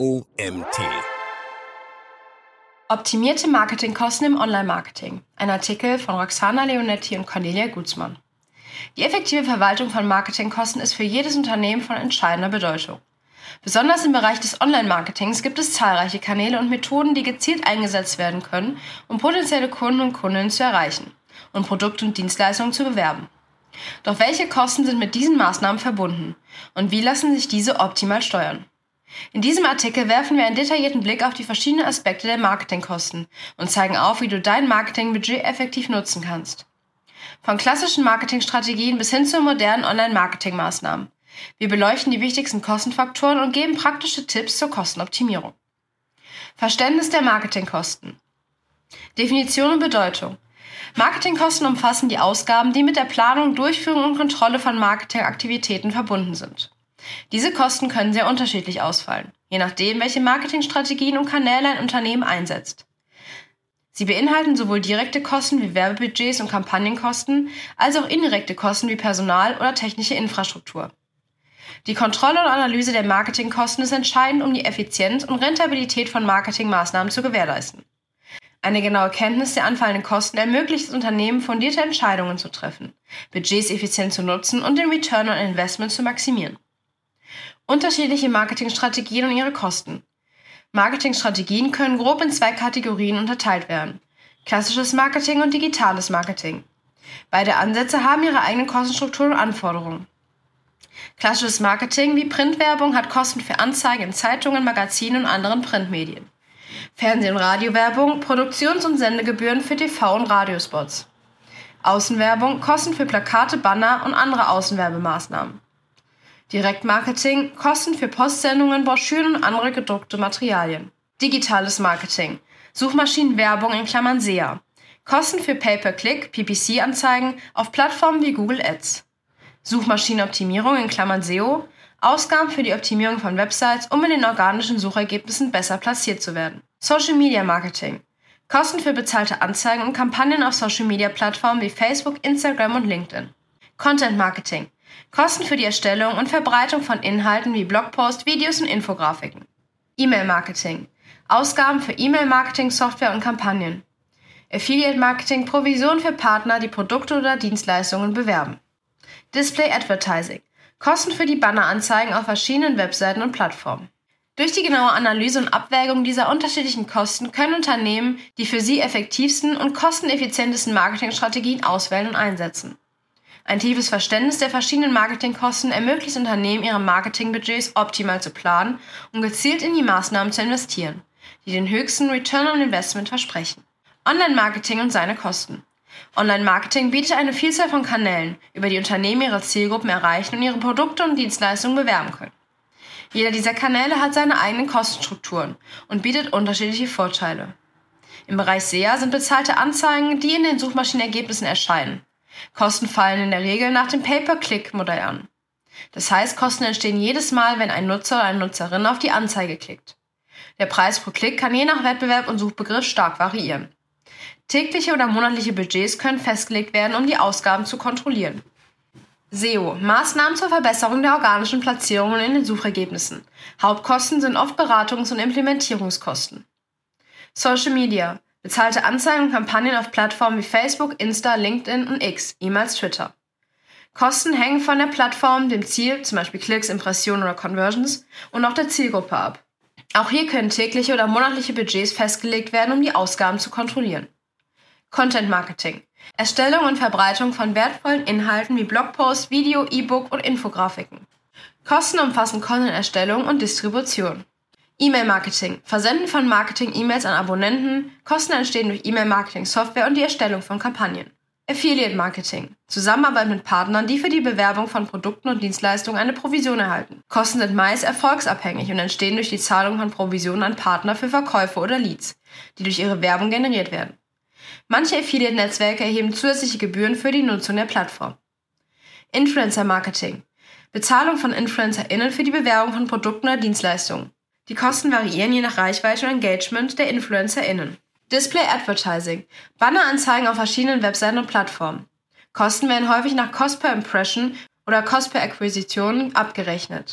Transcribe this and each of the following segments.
OMT. Optimierte Marketingkosten im Online-Marketing. Ein Artikel von Roxana Leonetti und Cornelia Gutzmann. Die effektive Verwaltung von Marketingkosten ist für jedes Unternehmen von entscheidender Bedeutung. Besonders im Bereich des Online-Marketings gibt es zahlreiche Kanäle und Methoden, die gezielt eingesetzt werden können, um potenzielle Kunden und Kundinnen zu erreichen und Produkte und Dienstleistungen zu bewerben. Doch welche Kosten sind mit diesen Maßnahmen verbunden und wie lassen sich diese optimal steuern? In diesem Artikel werfen wir einen detaillierten Blick auf die verschiedenen Aspekte der Marketingkosten und zeigen auf, wie du dein Marketingbudget effektiv nutzen kannst. Von klassischen Marketingstrategien bis hin zu modernen Online-Marketing-Maßnahmen. Wir beleuchten die wichtigsten Kostenfaktoren und geben praktische Tipps zur Kostenoptimierung. Verständnis der Marketingkosten. Definition und Bedeutung. Marketingkosten umfassen die Ausgaben, die mit der Planung, Durchführung und Kontrolle von Marketingaktivitäten verbunden sind. Diese Kosten können sehr unterschiedlich ausfallen, je nachdem, welche Marketingstrategien und Kanäle ein Unternehmen einsetzt. Sie beinhalten sowohl direkte Kosten wie Werbebudgets und Kampagnenkosten, als auch indirekte Kosten wie Personal oder technische Infrastruktur. Die Kontrolle und Analyse der Marketingkosten ist entscheidend, um die Effizienz und Rentabilität von Marketingmaßnahmen zu gewährleisten. Eine genaue Kenntnis der anfallenden Kosten ermöglicht es Unternehmen, fundierte Entscheidungen zu treffen, Budgets effizient zu nutzen und den Return on Investment zu maximieren. Unterschiedliche Marketingstrategien und ihre Kosten. Marketingstrategien können grob in 2 Kategorien unterteilt werden: klassisches Marketing und digitales Marketing. Beide Ansätze haben ihre eigenen Kostenstrukturen und Anforderungen. Klassisches Marketing wie Printwerbung hat Kosten für Anzeigen in Zeitungen, Magazinen und anderen Printmedien. Fernseh- und Radiowerbung, Produktions- und Sendegebühren für TV- und Radiospots. Außenwerbung, Kosten für Plakate, Banner und andere Außenwerbemaßnahmen. Direktmarketing, Kosten für Postsendungen, Broschüren und andere gedruckte Materialien. Digitales Marketing, Suchmaschinenwerbung (SEA), Kosten für Pay-per-Click, PPC-Anzeigen auf Plattformen wie Google Ads. Suchmaschinenoptimierung (SEO), Ausgaben für die Optimierung von Websites, um in den organischen Suchergebnissen besser platziert zu werden. Social Media Marketing, Kosten für bezahlte Anzeigen und Kampagnen auf Social-Media-Plattformen wie Facebook, Instagram und LinkedIn. Content Marketing, Kosten für die Erstellung und Verbreitung von Inhalten wie Blogposts, Videos und Infografiken. E-Mail-Marketing, Ausgaben für E-Mail-Marketing-Software und Kampagnen. Affiliate-Marketing, Provision für Partner, die Produkte oder Dienstleistungen bewerben. Display-Advertising, Kosten für die Banneranzeigen auf verschiedenen Webseiten und Plattformen. Durch die genaue Analyse und Abwägung dieser unterschiedlichen Kosten können Unternehmen die für sie effektivsten und kosteneffizientesten Marketingstrategien auswählen und einsetzen. Ein tiefes Verständnis der verschiedenen Marketingkosten ermöglicht Unternehmen, ihre Marketingbudgets optimal zu planen und gezielt in die Maßnahmen zu investieren, die den höchsten Return on Investment versprechen. Online-Marketing und seine Kosten. Online-Marketing bietet eine Vielzahl von Kanälen, über die Unternehmen ihre Zielgruppen erreichen und ihre Produkte und Dienstleistungen bewerben können. Jeder dieser Kanäle hat seine eigenen Kostenstrukturen und bietet unterschiedliche Vorteile. Im Bereich SEA sind bezahlte Anzeigen, die in den Suchmaschinenergebnissen erscheinen. Kosten fallen in der Regel nach dem Pay-per-Click-Modell an. Das heißt, Kosten entstehen jedes Mal, wenn ein Nutzer oder eine Nutzerin auf die Anzeige klickt. Der Preis pro Klick kann je nach Wettbewerb und Suchbegriff stark variieren. Tägliche oder monatliche Budgets können festgelegt werden, um die Ausgaben zu kontrollieren. SEO, Maßnahmen zur Verbesserung der organischen Platzierungen in den Suchergebnissen. Hauptkosten sind oft Beratungs- und Implementierungskosten. Social Media, bezahlte Anzeigen und Kampagnen auf Plattformen wie Facebook, Insta, LinkedIn und X, ehemals Twitter. Kosten hängen von der Plattform, dem Ziel, zum Beispiel Klicks, Impressionen oder Conversions, und auch der Zielgruppe ab. Auch hier können tägliche oder monatliche Budgets festgelegt werden, um die Ausgaben zu kontrollieren. Content Marketing, Erstellung und Verbreitung von wertvollen Inhalten wie Blogposts, Video, E-Book und Infografiken. Kosten umfassen Content-Erstellung und Distribution. E-Mail-Marketing, Versenden von Marketing-E-Mails an Abonnenten, Kosten entstehen durch E-Mail-Marketing-Software und die Erstellung von Kampagnen. Affiliate-Marketing, Zusammenarbeit mit Partnern, die für die Bewerbung von Produkten und Dienstleistungen eine Provision erhalten. Kosten sind meist erfolgsabhängig und entstehen durch die Zahlung von Provisionen an Partner für Verkäufe oder Leads, die durch ihre Werbung generiert werden. Manche Affiliate-Netzwerke erheben zusätzliche Gebühren für die Nutzung der Plattform. Influencer-Marketing, Bezahlung von InfluencerInnen für die Bewerbung von Produkten oder Dienstleistungen. Die Kosten variieren je nach Reichweite und Engagement der InfluencerInnen. Display Advertising, Banneranzeigen auf verschiedenen Webseiten und Plattformen. Kosten werden häufig nach Cost per Impression oder Cost per Acquisition abgerechnet.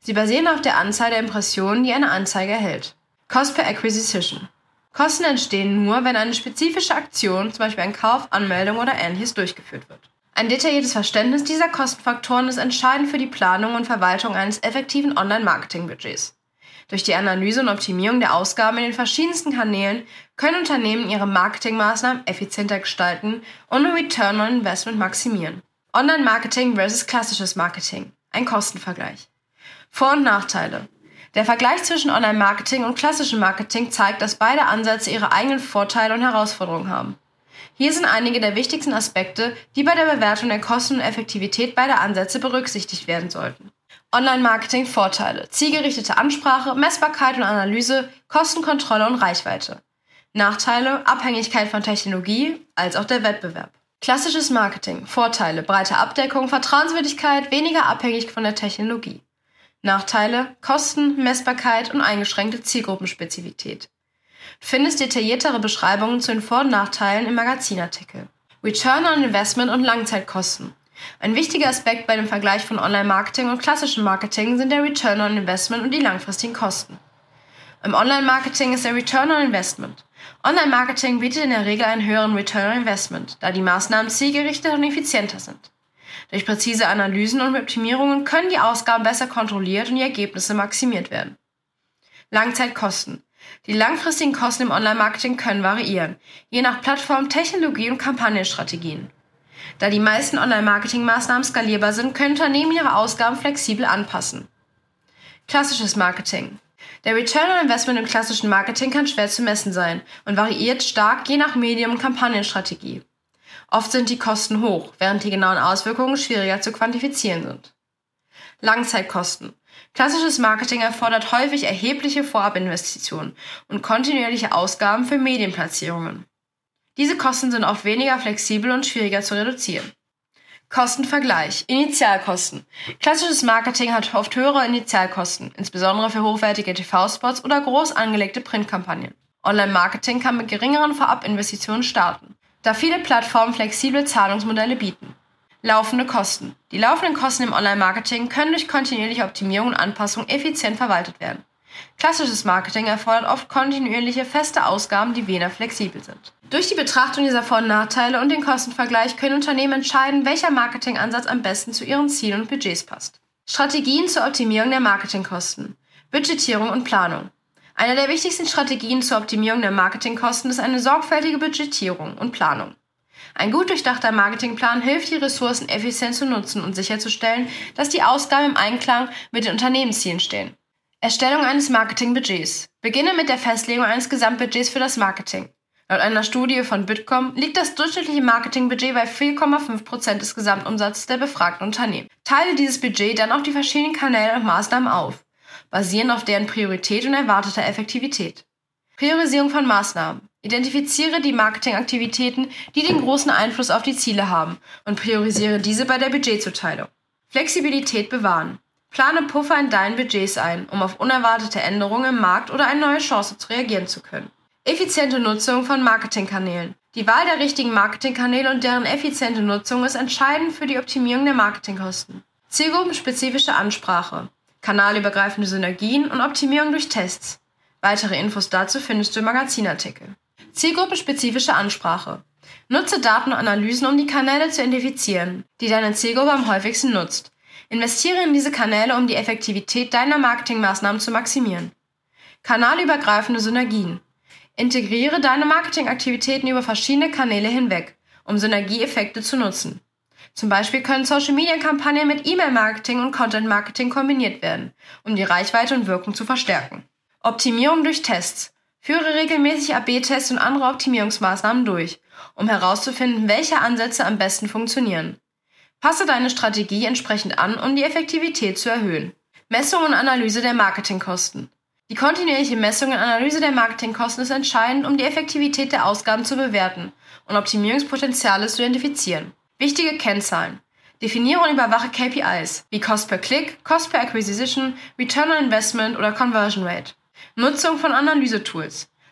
Sie basieren auf der Anzahl der Impressionen, die eine Anzeige erhält. Cost per Acquisition. Kosten entstehen nur, wenn eine spezifische Aktion, zum Beispiel ein Kauf, Anmeldung oder Ähnliches, durchgeführt wird. Ein detailliertes Verständnis dieser Kostenfaktoren ist entscheidend für die Planung und Verwaltung eines effektiven Online-Marketing-Budgets. Durch die Analyse und Optimierung der Ausgaben in den verschiedensten Kanälen können Unternehmen ihre Marketingmaßnahmen effizienter gestalten und den Return on Investment maximieren. Online-Marketing versus klassisches Marketing. Ein Kostenvergleich. Vor- und Nachteile. Der Vergleich zwischen Online-Marketing und klassischem Marketing zeigt, dass beide Ansätze ihre eigenen Vorteile und Herausforderungen haben. Hier sind einige der wichtigsten Aspekte, die bei der Bewertung der Kosten und Effektivität beider Ansätze berücksichtigt werden sollten. Online-Marketing-Vorteile: zielgerichtete Ansprache, Messbarkeit und Analyse, Kostenkontrolle und Reichweite. Nachteile: Abhängigkeit von Technologie als auch der Wettbewerb. Klassisches Marketing: Vorteile: breite Abdeckung, Vertrauenswürdigkeit, weniger abhängig von der Technologie. Nachteile: Kosten, Messbarkeit und eingeschränkte Zielgruppenspezifität. Du findest detailliertere Beschreibungen zu den Vor- und Nachteilen im Magazinartikel. Return on Investment und Langzeitkosten. Ein wichtiger Aspekt bei dem Vergleich von Online-Marketing und klassischem Marketing sind der Return on Investment und die langfristigen Kosten. Im Online-Marketing ist der Return on Investment. Online-Marketing bietet in der Regel einen höheren Return on Investment, da die Maßnahmen zielgerichteter und effizienter sind. Durch präzise Analysen und Optimierungen können die Ausgaben besser kontrolliert und die Ergebnisse maximiert werden. Langzeitkosten. Die langfristigen Kosten im Online-Marketing können variieren, je nach Plattform, Technologie und Kampagnenstrategien. Da die meisten Online-Marketing-Maßnahmen skalierbar sind, können Unternehmen ihre Ausgaben flexibel anpassen. Klassisches Marketing. Der Return on Investment im klassischen Marketing kann schwer zu messen sein und variiert stark je nach Medium und Kampagnenstrategie. Oft sind die Kosten hoch, während die genauen Auswirkungen schwieriger zu quantifizieren sind. Langzeitkosten. Klassisches Marketing erfordert häufig erhebliche Vorabinvestitionen und kontinuierliche Ausgaben für Medienplatzierungen. Diese Kosten sind oft weniger flexibel und schwieriger zu reduzieren. Kostenvergleich. Initialkosten. Klassisches Marketing hat oft höhere Initialkosten, insbesondere für hochwertige TV-Spots oder groß angelegte Printkampagnen. Online-Marketing kann mit geringeren Vorabinvestitionen starten, da viele Plattformen flexible Zahlungsmodelle bieten. Laufende Kosten. Die laufenden Kosten im Online-Marketing können durch kontinuierliche Optimierung und Anpassung effizient verwaltet werden. Klassisches Marketing erfordert oft kontinuierliche, feste Ausgaben, die weniger flexibel sind. Durch die Betrachtung dieser Vor- und Nachteile und den Kostenvergleich können Unternehmen entscheiden, welcher Marketingansatz am besten zu ihren Zielen und Budgets passt. Strategien zur Optimierung der Marketingkosten. Budgetierung und Planung. Eine der wichtigsten Strategien zur Optimierung der Marketingkosten ist eine sorgfältige Budgetierung und Planung. Ein gut durchdachter Marketingplan hilft, die Ressourcen effizient zu nutzen und sicherzustellen, dass die Ausgaben im Einklang mit den Unternehmenszielen stehen. Erstellung eines Marketingbudgets. Beginne mit der Festlegung eines Gesamtbudgets für das Marketing. Laut einer Studie von Bitkom liegt das durchschnittliche Marketingbudget bei 4,5% des Gesamtumsatzes der befragten Unternehmen. Teile dieses Budget dann auf die verschiedenen Kanäle und Maßnahmen auf, basierend auf deren Priorität und erwarteter Effektivität. Priorisierung von Maßnahmen. Identifiziere die Marketingaktivitäten, die den großen Einfluss auf die Ziele haben, und priorisiere diese bei der Budgetzuteilung. Flexibilität bewahren. Plane Puffer in deinen Budgets ein, um auf unerwartete Änderungen im Markt oder eine neue Chance zu reagieren zu können. Effiziente Nutzung von Marketingkanälen. Die Wahl der richtigen Marketingkanäle und deren effiziente Nutzung ist entscheidend für die Optimierung der Marketingkosten. Zielgruppenspezifische Ansprache, kanalübergreifende Synergien und Optimierung durch Tests. Weitere Infos dazu findest du im Magazinartikel. Zielgruppenspezifische Ansprache. Nutze Daten und Analysen, um die Kanäle zu identifizieren, die deine Zielgruppe am häufigsten nutzt. Investiere in diese Kanäle, um die Effektivität deiner Marketingmaßnahmen zu maximieren. Kanalübergreifende Synergien. Integriere deine Marketingaktivitäten über verschiedene Kanäle hinweg, um Synergieeffekte zu nutzen. Zum Beispiel können Social-Media-Kampagnen mit E-Mail-Marketing und Content-Marketing kombiniert werden, um die Reichweite und Wirkung zu verstärken. Optimierung durch Tests. Führe regelmäßig AB-Tests und andere Optimierungsmaßnahmen durch, um herauszufinden, welche Ansätze am besten funktionieren. Passe deine Strategie entsprechend an, um die Effektivität zu erhöhen. Messung und Analyse der Marketingkosten. Die kontinuierliche Messung und Analyse der Marketingkosten ist entscheidend, um die Effektivität der Ausgaben zu bewerten und Optimierungspotenziale zu identifizieren. Wichtige Kennzahlen. Definiere und überwache KPIs wie Cost per Click, Cost per Acquisition, Return on Investment oder Conversion Rate. Nutzung von Analysetools.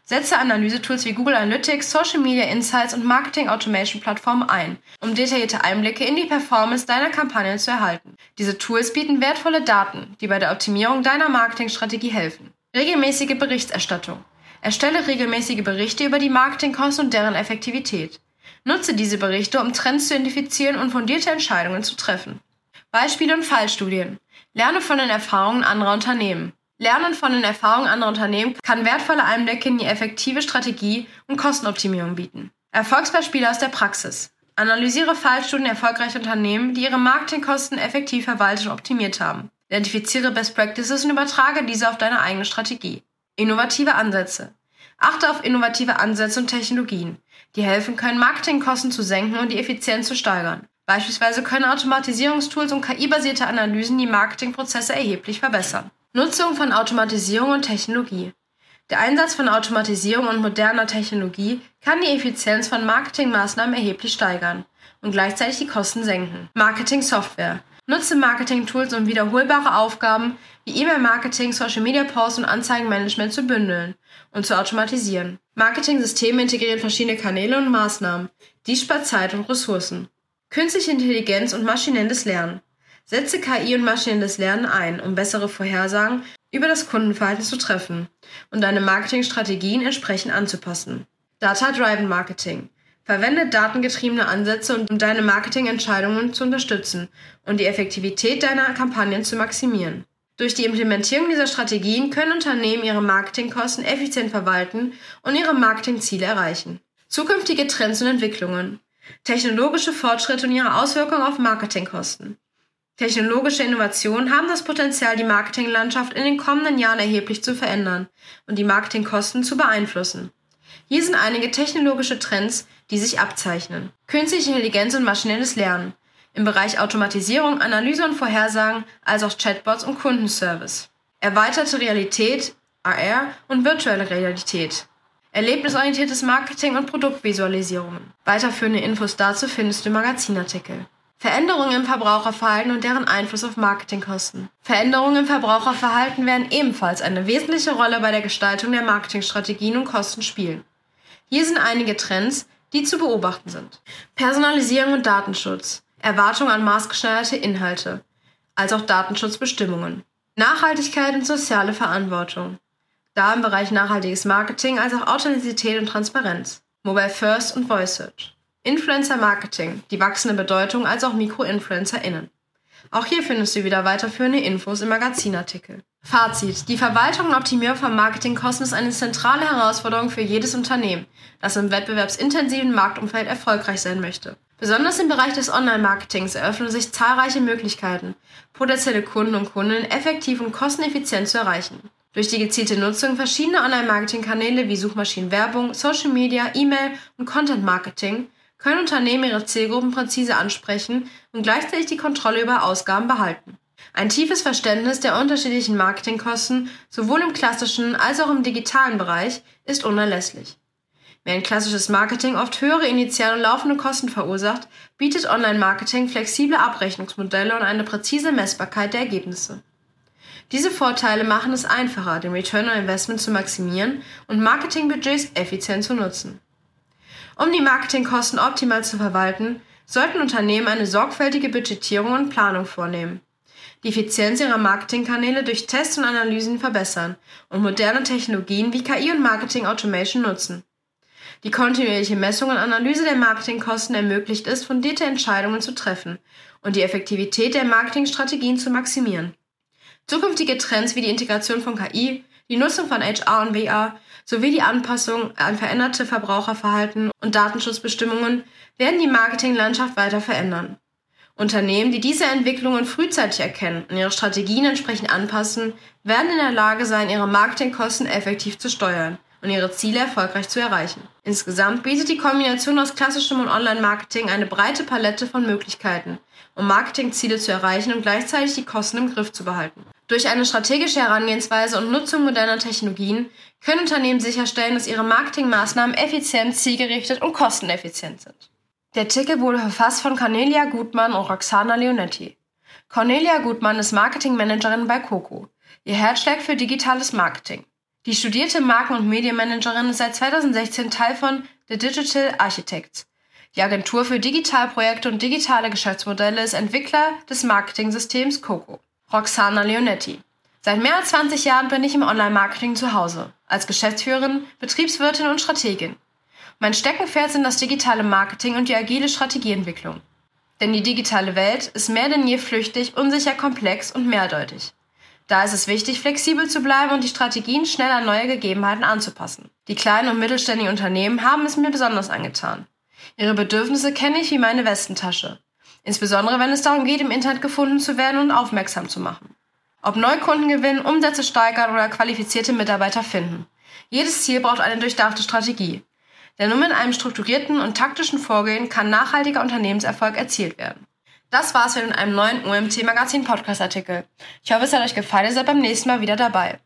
Setze Analysetools wie Google Analytics, Social Media Insights und Marketing Automation Plattformen ein, um detaillierte Einblicke in die Performance deiner Kampagnen zu erhalten. Diese Tools bieten wertvolle Daten, die bei der Optimierung deiner Marketingstrategie helfen. Regelmäßige Berichterstattung. Erstelle regelmäßige Berichte über die Marketingkosten und deren Effektivität. Nutze diese Berichte, um Trends zu identifizieren und fundierte Entscheidungen zu treffen. Beispiele und Fallstudien. Lerne von den Erfahrungen anderer Unternehmen. Lernen von den Erfahrungen anderer Unternehmen kann wertvolle Einblicke in die effektive Strategie und Kostenoptimierung bieten. Erfolgsbeispiele aus der Praxis. Analysiere Fallstudien erfolgreicher Unternehmen, die ihre Marketingkosten effektiv verwaltet und optimiert haben. Identifiziere Best Practices und übertrage diese auf deine eigene Strategie. Innovative Ansätze. Achte auf innovative Ansätze und Technologien, die helfen können, Marketingkosten zu senken und die Effizienz zu steigern. Beispielsweise können Automatisierungstools und KI-basierte Analysen die Marketingprozesse erheblich verbessern. Nutzung von Automatisierung und Technologie. Der Einsatz von Automatisierung und moderner Technologie kann die Effizienz von Marketingmaßnahmen erheblich steigern und gleichzeitig die Kosten senken. Marketing-Software. Nutze Marketing-Tools, um wiederholbare Aufgaben wie E-Mail-Marketing, Social-Media-Posts und Anzeigenmanagement zu bündeln und zu automatisieren. Marketing-Systeme integrieren verschiedene Kanäle und Maßnahmen. Dies spart Zeit und Ressourcen. Künstliche Intelligenz und maschinelles Lernen. Setze KI und maschinelles Lernen ein, um bessere Vorhersagen über das Kundenverhalten zu treffen und deine Marketingstrategien entsprechend anzupassen. Data-Driven Marketing. Verwende datengetriebene Ansätze, um deine Marketingentscheidungen zu unterstützen und die Effektivität deiner Kampagnen zu maximieren. Durch die Implementierung dieser Strategien können Unternehmen ihre Marketingkosten effizient verwalten und ihre Marketingziele erreichen. Zukünftige Trends und Entwicklungen. Technologische Fortschritte und ihre Auswirkungen auf Marketingkosten. Technologische Innovationen haben das Potenzial, die Marketinglandschaft in den kommenden Jahren erheblich zu verändern und die Marketingkosten zu beeinflussen. Hier sind einige technologische Trends, die sich abzeichnen. Künstliche Intelligenz und maschinelles Lernen. Im Bereich Automatisierung, Analyse und Vorhersagen, als auch Chatbots und Kundenservice. Erweiterte Realität, AR und virtuelle Realität. Erlebnisorientiertes Marketing und Produktvisualisierungen. Weiterführende Infos dazu findest du im Magazinartikel. Veränderungen im Verbraucherverhalten und deren Einfluss auf Marketingkosten. Veränderungen im Verbraucherverhalten werden ebenfalls eine wesentliche Rolle bei der Gestaltung der Marketingstrategien und Kosten spielen. Hier sind einige Trends, die zu beobachten sind. Personalisierung und Datenschutz. Erwartungen an maßgeschneiderte Inhalte, als auch Datenschutzbestimmungen. Nachhaltigkeit und soziale Verantwortung. Da im Bereich nachhaltiges Marketing als auch Authentizität und Transparenz. Mobile First und Voice Search. Influencer Marketing, die wachsende Bedeutung als auch MikroinfluencerInnen. Auch hier findest du wieder weiterführende Infos im Magazinartikel. Fazit: Die Verwaltung und Optimierung von Marketingkosten ist eine zentrale Herausforderung für jedes Unternehmen, das im wettbewerbsintensiven Marktumfeld erfolgreich sein möchte. Besonders im Bereich des Online-Marketings eröffnen sich zahlreiche Möglichkeiten, potenzielle Kunden und Kundinnen effektiv und kosteneffizient zu erreichen. Durch die gezielte Nutzung verschiedener Online-Marketing-Kanäle wie Suchmaschinenwerbung, Social Media, E-Mail und Content-Marketing können Unternehmen ihre Zielgruppen präzise ansprechen und gleichzeitig die Kontrolle über Ausgaben behalten. Ein tiefes Verständnis der unterschiedlichen Marketingkosten, sowohl im klassischen als auch im digitalen Bereich, ist unerlässlich. Während klassisches Marketing oft höhere initiale und laufende Kosten verursacht, bietet Online-Marketing flexible Abrechnungsmodelle und eine präzise Messbarkeit der Ergebnisse. Diese Vorteile machen es einfacher, den Return on Investment zu maximieren und Marketingbudgets effizient zu nutzen. Um die Marketingkosten optimal zu verwalten, sollten Unternehmen eine sorgfältige Budgetierung und Planung vornehmen, die Effizienz ihrer Marketingkanäle durch Tests und Analysen verbessern und moderne Technologien wie KI und Marketing Automation nutzen. Die kontinuierliche Messung und Analyse der Marketingkosten ermöglicht es, fundierte Entscheidungen zu treffen und die Effektivität der Marketingstrategien zu maximieren. Zukünftige Trends wie die Integration von KI, die Nutzung von HR und VR sowie die Anpassung an veränderte Verbraucherverhalten und Datenschutzbestimmungen werden die Marketinglandschaft weiter verändern. Unternehmen, die diese Entwicklungen frühzeitig erkennen und ihre Strategien entsprechend anpassen, werden in der Lage sein, ihre Marketingkosten effektiv zu steuern und ihre Ziele erfolgreich zu erreichen. Insgesamt bietet die Kombination aus klassischem und Online-Marketing eine breite Palette von Möglichkeiten, um Marketingziele zu erreichen und gleichzeitig die Kosten im Griff zu behalten. Durch eine strategische Herangehensweise und Nutzung moderner Technologien können Unternehmen sicherstellen, dass ihre Marketingmaßnahmen effizient, zielgerichtet und kosteneffizient sind. Der Artikel wurde verfasst von Cornelia Gutmann und Roxana Leonetti. Cornelia Gutmann ist Marketingmanagerin bei Coco. Ihr Herzschlag für digitales Marketing. Die studierte Marken- und Medienmanagerin ist seit 2016 Teil von The Digital Architects. Die Agentur für Digitalprojekte und digitale Geschäftsmodelle ist Entwickler des Marketing-Systems Coco. Roxana Leonetti. Seit mehr als 20 Jahren bin ich im Online-Marketing zu Hause, als Geschäftsführerin, Betriebswirtin und Strategin. Mein Steckenpferd sind das digitale Marketing und die agile Strategieentwicklung. Denn die digitale Welt ist mehr denn je flüchtig, unsicher, komplex und mehrdeutig. Da ist es wichtig, flexibel zu bleiben und die Strategien schnell an neue Gegebenheiten anzupassen. Die kleinen und mittelständigen Unternehmen haben es mir besonders angetan. Ihre Bedürfnisse kenne ich wie meine Westentasche. Insbesondere wenn es darum geht, im Internet gefunden zu werden und aufmerksam zu machen. Ob Neukunden gewinnen, Umsätze steigern oder qualifizierte Mitarbeiter finden. Jedes Ziel braucht eine durchdachte Strategie. Denn nur mit einem strukturierten und taktischen Vorgehen kann nachhaltiger Unternehmenserfolg erzielt werden. Das war's mit einem neuen UMT Magazin Podcast Artikel. Ich hoffe, es hat euch gefallen, ihr seid beim nächsten Mal wieder dabei.